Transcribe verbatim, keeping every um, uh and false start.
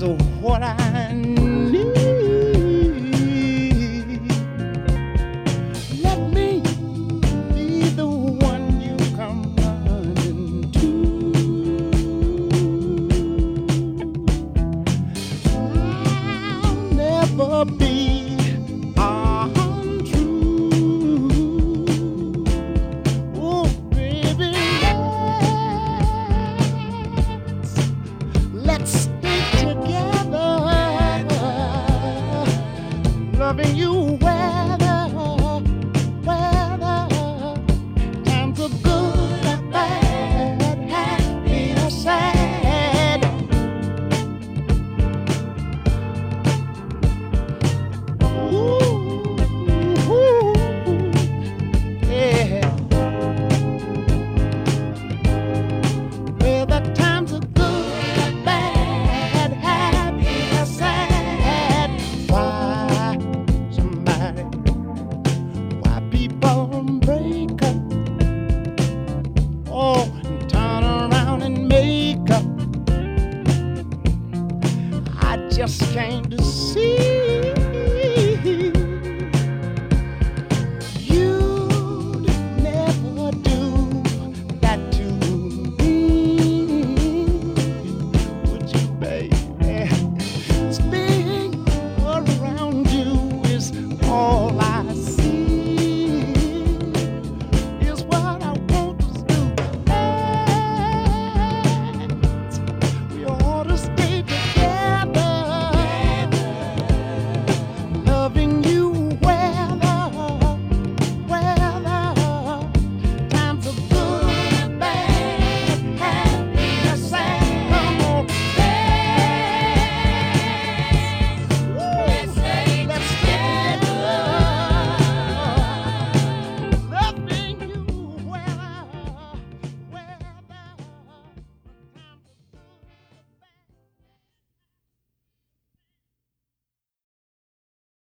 is what I need. Let me be the one you come running to. I'll never be untrue. Oh, baby, let's stay together, loving you weather, weather, times are good or bad, happy or sad. Ooh, ooh, yeah. Whether times are good or bad, happy or sad. Why somebody, why people break up, oh, and turn around and make up? I just came to see